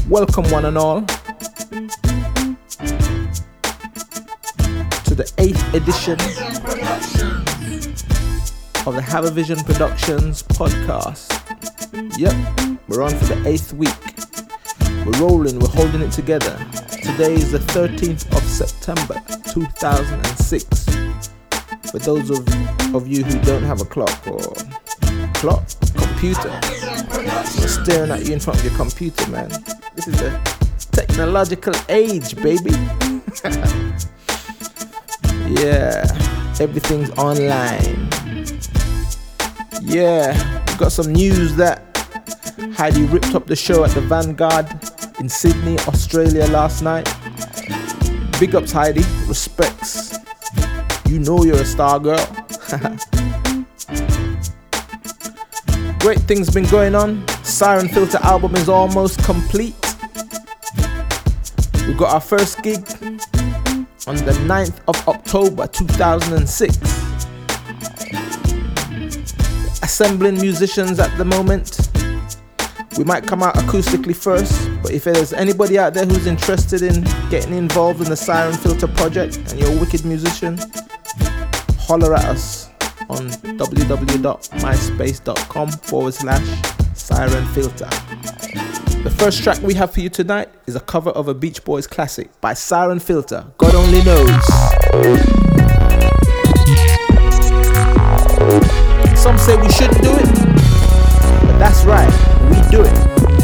Welcome one and all to the 8th edition of the Have a Vision Productions podcast. Yep, we're on for the 8th week. We're rolling, we're holding it together. Today is the 13th of September 2006. For those of you who don't have a clock or computer, you're staring at you in front of your computer, man. This is the technological age, baby. Yeah, everything's online. Yeah, we've got some news that Heidi ripped up the show at the Vanguard in Sydney, Australia last night. Big ups, Heidi. Respects. You know you're a star, girl. Great things been going on. Siren Filter album is almost complete. We got our first gig on the 9th of October 2006. Assembling musicians at the moment. We might come out acoustically first, but if there's anybody out there who's interested in getting involved in the Siren Filter project and you're a wicked musician, holler at us on www.myspace.com/Siren Filter. The first track we have for you tonight is a cover of a Beach Boys classic by Siren Filter, God Only Knows. Some say we shouldn't do it, but that's right, we do it.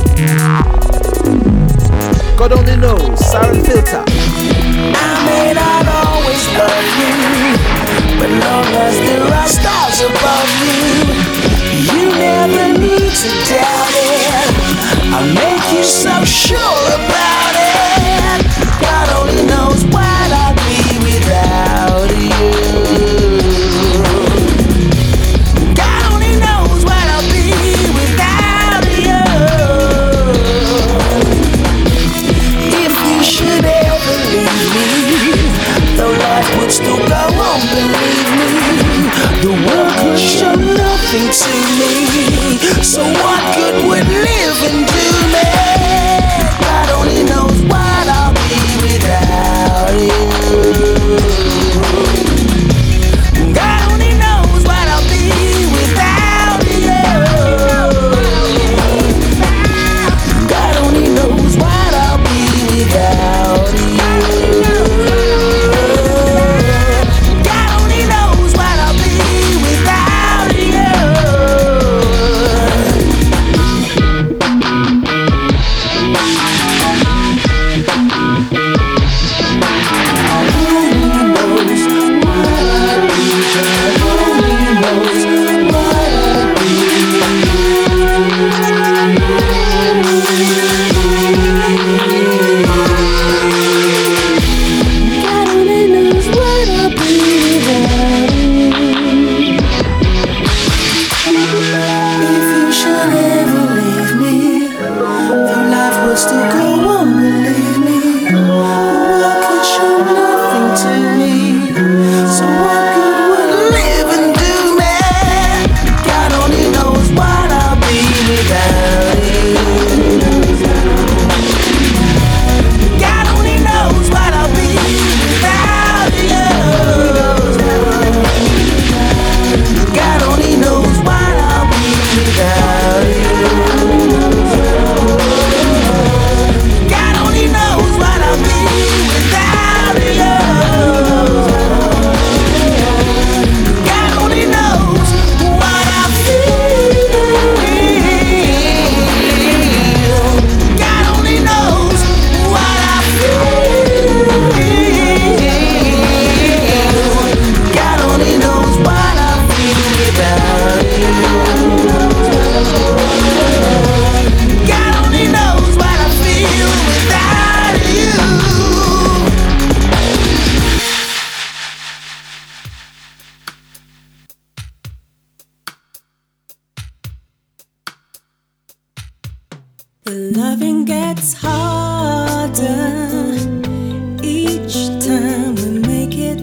God Only Knows, Siren Filter. I may not always love you, but long as there are stars above you, you never need to doubt it. I'll make you so sure about it. God only knows what I'd be without you. God only knows what I'll be without you. If you should ever leave me, though life would still go on, believe me, the world could show nothing to me. So what good would living do me? God only knows what I'll be without you. God only knows what I'll be without you. God only knows what I'll be without you. God only knows what I'll be without you. Loving gets harder each time we make it.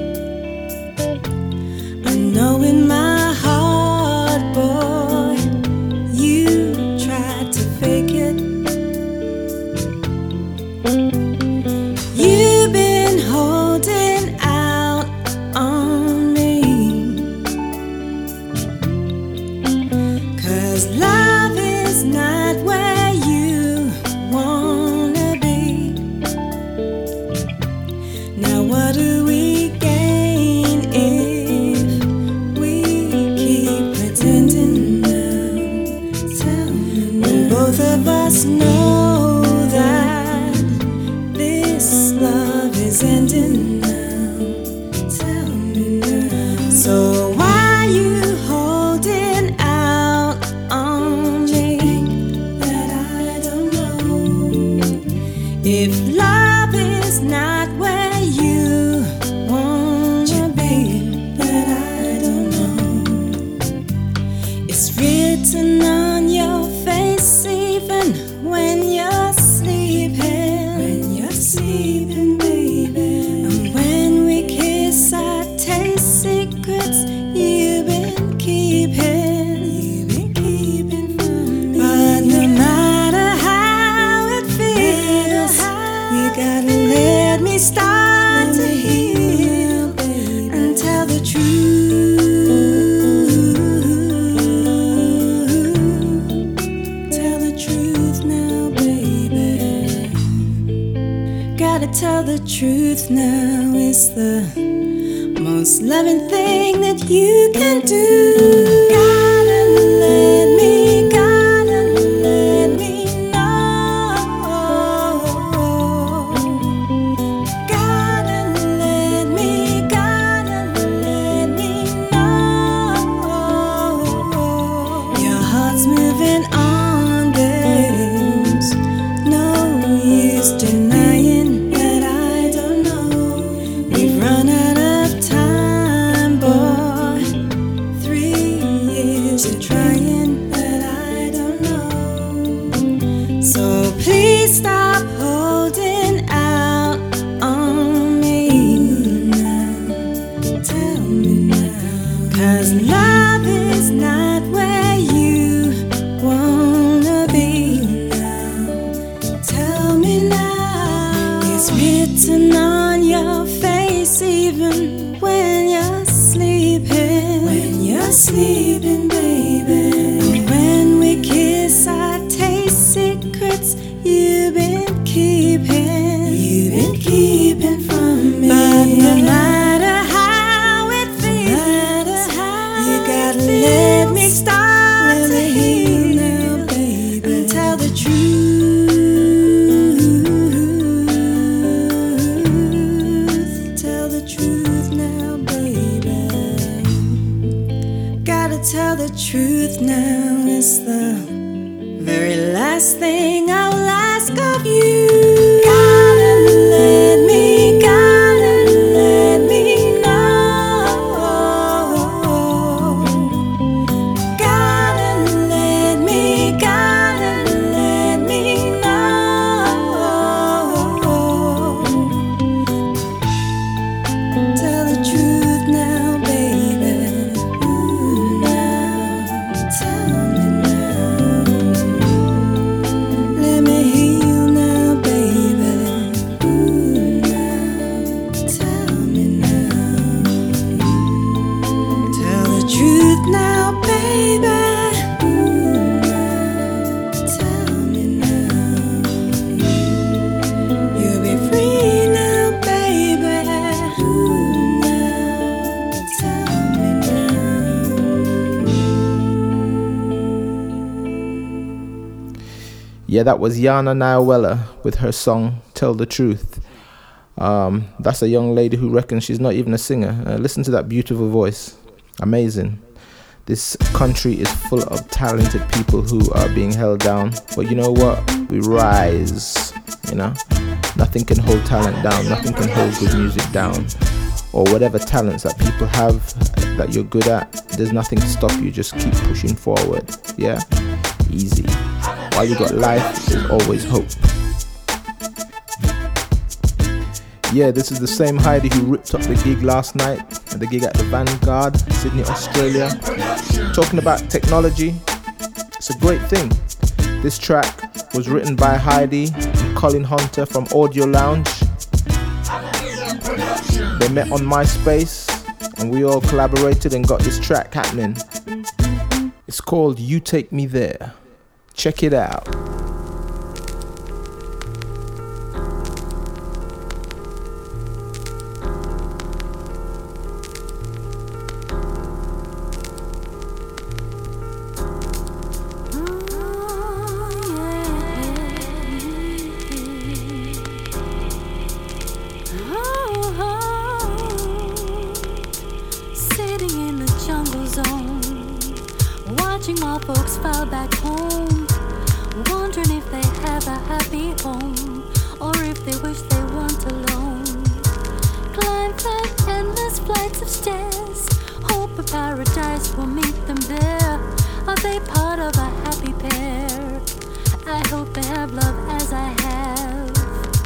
I know in my heart, boy, you tried to fake it. both of us know that this love is ending now. Tell me now. So why you holding out on me? That I don't know. If love is not where you wanna be, that I don't know. It's written on your face even when you're sleeping. When you're sleeping, baby. And when we kiss, I taste secrets you've been keeping. You've been keeping from me. But no matter how it feels, you gotta let me start to heal, baby, and tell the truth. Tell the truth now, baby. Gotta tell the truth now. It's the most loving thing that you can do. Gotta let me know. Gotta let me know. Your heart's moving on, babes. No use denying that I don't know. We've run out of time, boy. 3 years of trying, but I don't know. So please stop holding out on me now. Tell me now. 'Cause love is not where you wanna be now. Tell me now. It's written on your face even when you're sleeping. When you're sleeping, baby. And when we kiss, I taste secrets you've been keeping. You've been keeping from me. But no matter how it feels, you gotta let me start to heal now, baby, and tell the truth. Tell the truth now, baby. Gotta tell the truth now. It's the very last thing I'll ask of you. Gotta let me know. Gotta let me know. Tell the truth now, baby. Ooh, now, tell me now. Let me heal now, baby. Ooh, now, tell me now. Tell the truth now, baby. Ooh, now, tell me now. You'll be free now, baby. Ooh, now, tell me now. Yeah, that was Yana Nyawela with her song Tell the Truth. That's a young lady who reckons she's not even a singer. Listen to that beautiful voice. Amazing. This country is full of talented people who are being held down. But you know what? We rise, you know? Nothing can hold talent down. Nothing can hold good music down. Or whatever talents that people have that you're good at, there's nothing to stop you. Just keep pushing forward. Yeah? Easy. While you got life, there's always hope. Yeah, this is the same Heidi who ripped up the gig last night, at the gig at the Vanguard, Sydney, Australia. Talking about technology, it's a great thing. This track was written by Heidi and Colin Hunter from Audio Lounge. They met on MySpace and we all collaborated and got this track happening. It's called You Take Me There. Check it out. Yeah. happy home, or if they wish they weren't alone. Climb that endless flights of stairs, hope a paradise will meet them there. Are they part of a happy pair? I hope they have love as I have.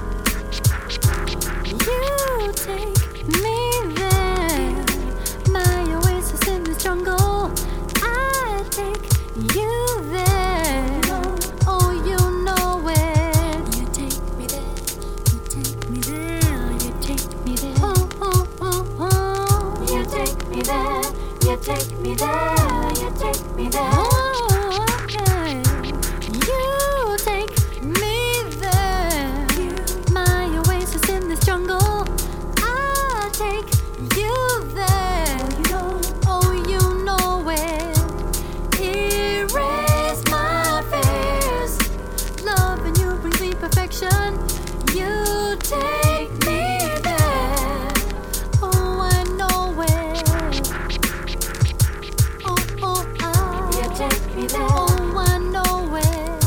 You take me there, my oasis in this jungle. I take you there. Oh, you know it. You take me there. You take me there. You take me there. Oh, oh, oh, oh. You take me there. You take me there. You take me there. Oh, okay. You take me there. My oasis in this jungle. I take you there. Oh, you know it. Erase my fears. Loving you brings me perfection. You take me there. Oh, I know it. Oh, oh, you take me there. Oh, I know it.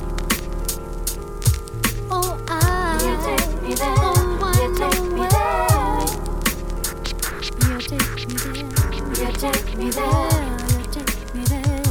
Oh, you take me there. Oh, I know it. You take me there. You take me there. You take me there.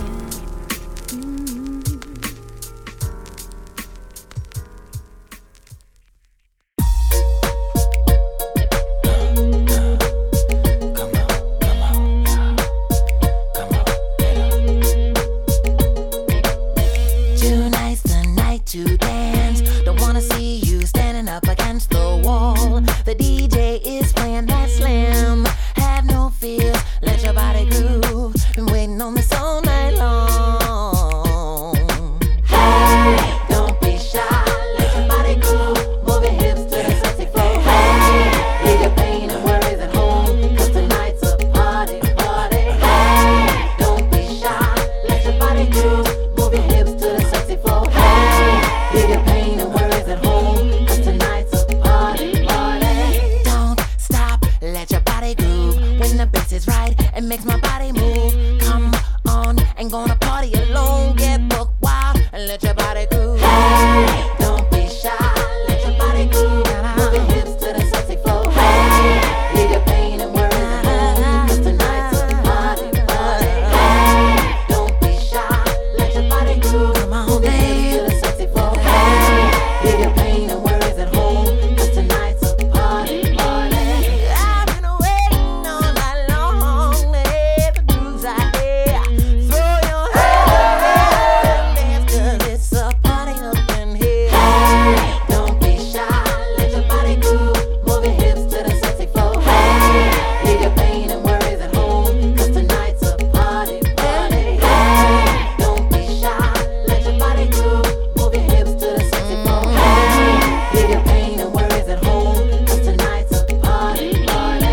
Tonight's the night to dance. Don't wanna see you standing up against the wall. The DJ is playing that slam. Have no fear, let your body groove. Been waiting on this all night long. Hey, don't be shy, let your body groove. Move your hips to the sexy flow. Hey, leave your pain and worries at home, 'cause tonight's a party, party. Hey, don't be shy, let your body groove. Move your hips to the sexy flow. Hey, leave your pain and worries at home, 'cause tonight's a party, party. Don't stop, let your body groove. When the bass is right, it makes my body move. Come on, ain't gonna party alone. Get book wild and let your body groove. Hey, don't be shy, let your body groove. Move your hips to the sexy flow. Hey, leave your pain and worries at home, 'cause tonight's a party, party. Hey, don't be shy, let your body groove. Move your hips to the sexy flow. Hey, leave your pain and worries at home, 'cause tonight's a party, party. I've been waiting all night long to hear the grooves I hear. Throw your hands up and dance, 'cause it's a party up in here. Hey, don't be shy, let your body groove. Move your hips to the sexy flow. Hey, leave your pain and worries at home, 'cause tonight's a party, party. Hey, don't be shy, let your body groove. Move your hips to the sexy flow. Hey, leave your pain and worries at home, 'cause tonight's a party, party.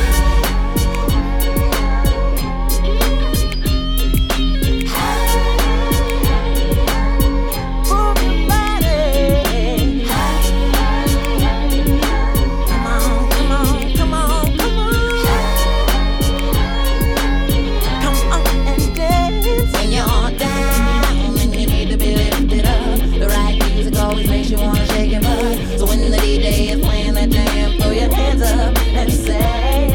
Move your body. Come on, come on, come on, come on. Come on and dance. When you're down and you need to be lifted up, the right music always makes you wanna shake your butt. So when the DJ is playing that jam, throw your hands up and say,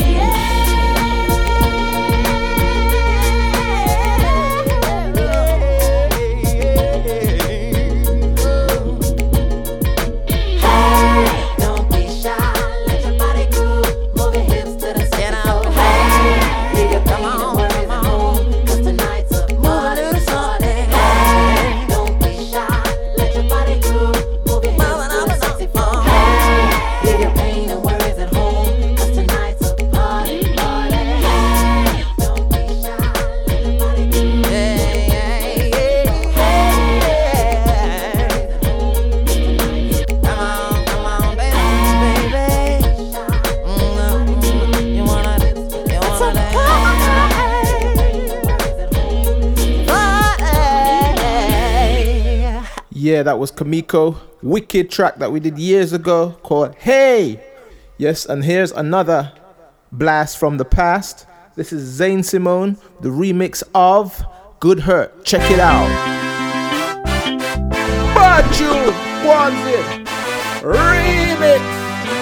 Hey, don't be shy, let your body groove. Move your hips to the sexy flow. Hey, leave your pain and worries at home, 'cause tonight's a party, party. Hey, don't be shy, let your body groove. Move your hips to the sexy flow. Hey, leave your pain and worries at home, 'cause tonight's a party, party. Hey, don't be shy, let your body groove. Hey, hey, hey, hey. Come on, baby, baby. You wanna dance? Yeah, that was Kamiko. Wicked track that we did years ago called Hey. Yes, and here's another blast from the past. This is Zane Simone, the remix of Good Hurt. Check it out. Bad tune. ones in. Remix.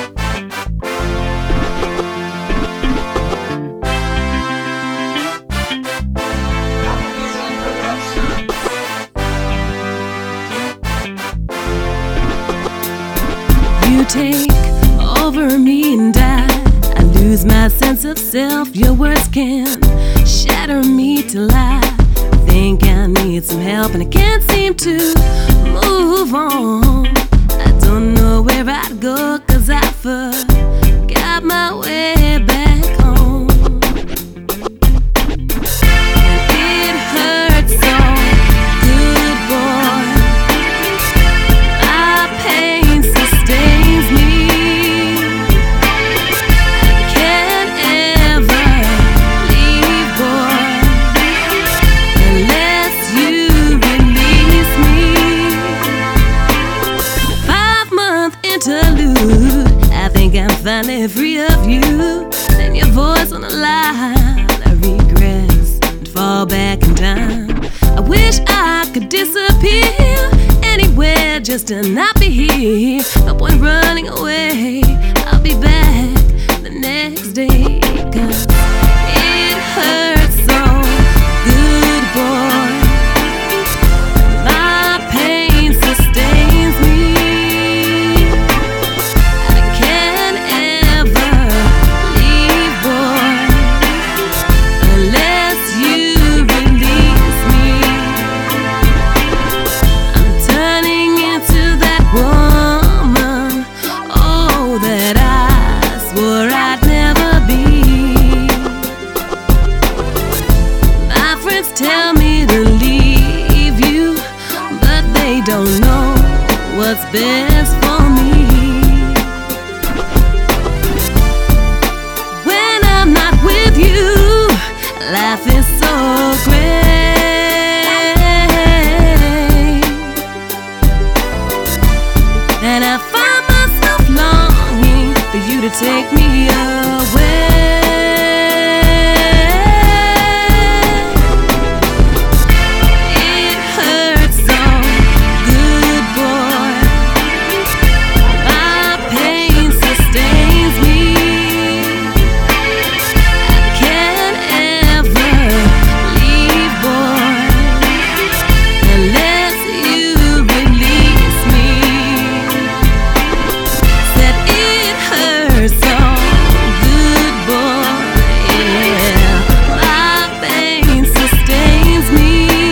You take over me and I lose my sense of self. Your words can shatter me till I think I need some help, and I can't seem to move on. I don't know where I'd go, 'cause I forgot my way back home. And it hurts so good, boy. My pain sustains me. I can't ever leave, boy, unless you release me. 5-month interlude, I think I'm finally free of you. Then your voice on the line, I regress and fall back in time. I wish I could disappear anywhere just to not be here. No point running away, I'll be back the next day. 'Cause it hurts so good, boy. My pain sustains me. I can't ever leave, boy, unless you release me. I'm turning into that woman, oh, that I swore I'd never be. My friends tell me to leave you, but they don't know what's best for me. When I'm not with you, life is so great, and I find myself longing for you to take me away. It hurts so good, boy. My pain sustains me. I can't ever leave, boy, unless you release me. Said it hurts so good, boy. Yeah, my pain sustains me.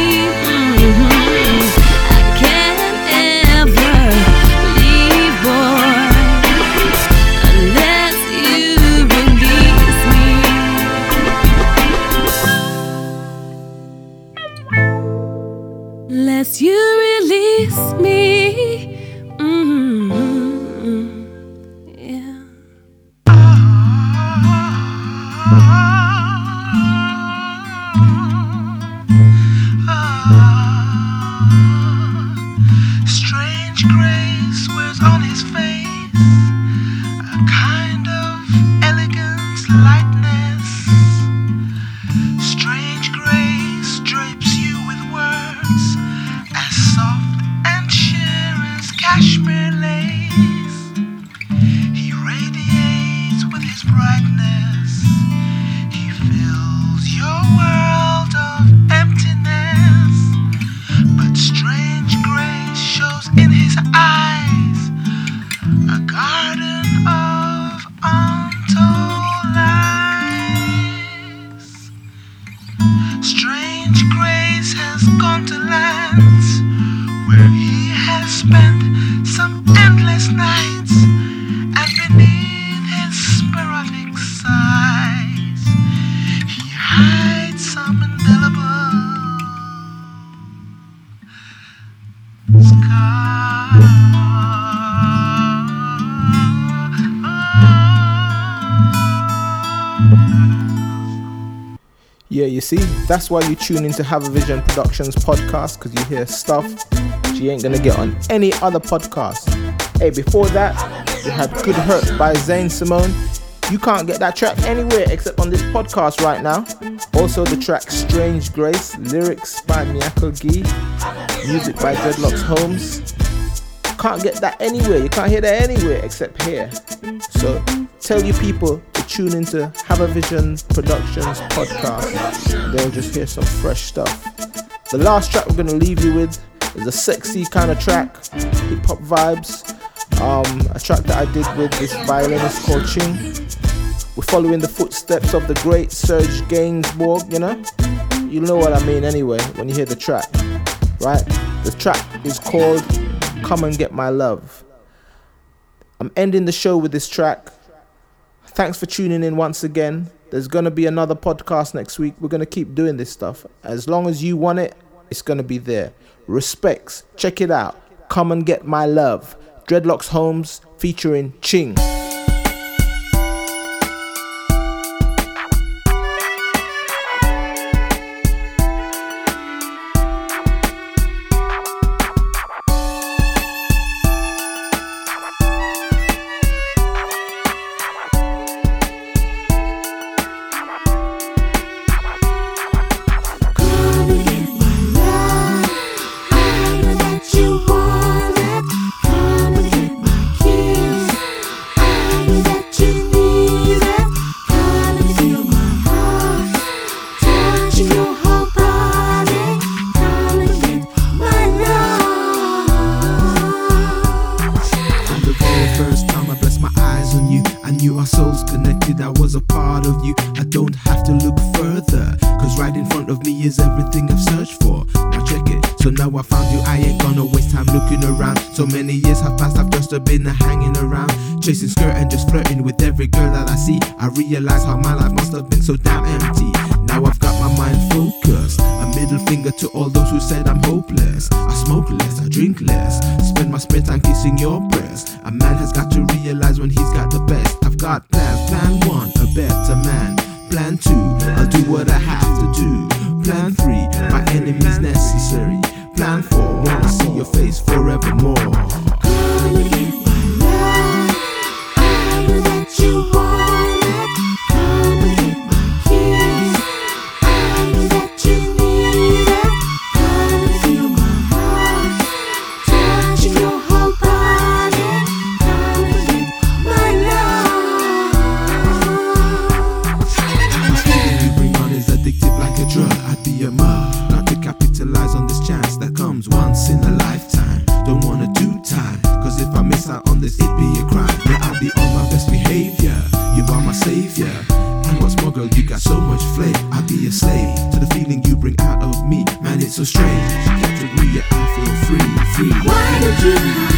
I can't ever leave, boy, unless you release me. Unless you release me. Yeah. Strange grace wears on his face a kind of elegance, lightness. Strange grace drapes you with words as soft and sheer as cashmere lace. He radiates with his brightness. He fills your world of emptiness. But strange grace shows in his eyes a garden of untold lies. Strange grace has gone to lands where he has spent some endless nights, and beneath his sporadic sighs he hides some indelible Yeah, you see, that's why you tune into Have a Vision Productions podcast, because you hear stuff you ain't gonna get on any other podcast. Hey, before that, we had Good Hurt by Zane Simone. You can't get that track anywhere except on this podcast right now. Also the track Strange Grace, lyrics by Miyako Gee, music by Dreadlocks Holmes. Can't get that anywhere. You can't hear that anywhere except here. So tell your people to tune into Have a Vision Productions podcast. They'll just hear some fresh stuff. The last track we're gonna leave you with is a sexy kind of track, hip hop vibes. A track that I did with this violinist called Ching. We're following the footsteps of the great Serge Gainsbourg, you know? You know what I mean anyway when you hear the track, right? The track is called Come and Get My Love. I'm ending the show with this track. Thanks for tuning in once again. There's going to be another podcast next week. We're going to keep doing this stuff. As long as you want it, it's going to be there. Respects. Check it out. Come and Get My Love. Dreadlocks Holmes featuring Ching. Is everything I've searched for. Now check it, so now I found you. I ain't gonna waste time looking around. So many years have passed, I've just been hanging around, chasing skirt and just flirting with every girl that I see. I realize how my life must have been so damn empty. Now I've got my mind focused. A middle finger to all those who said I'm hopeless. I smoke less, I drink less, spend my spare time kissing your breast. A man has got to realize when he's got the best. I've got plans. Plan 1, a better man. Plan 2, I'll do what I have to do. Plan 3, my enemy's necessary. Plan 4, wanna see your face forevermore. Come and get my love. I know that you want it. Come and get my kiss. I know that you need it. Come and feel my heart, touching your whole body. Come and get my love. The feeling you bring on is addictive like a drug. I'd be a mug, not to capitalize on this chance that comes once in a lifetime. Don't wanna do time, cause if I miss out on this, it'd be a crime. Yeah, I'll be on my best behavior. You are my savior. And what's more, girl, you got so much flavor. I'll be a slave to the feeling you bring out of me. Man, it's so strange. Category, I feel free. Why did you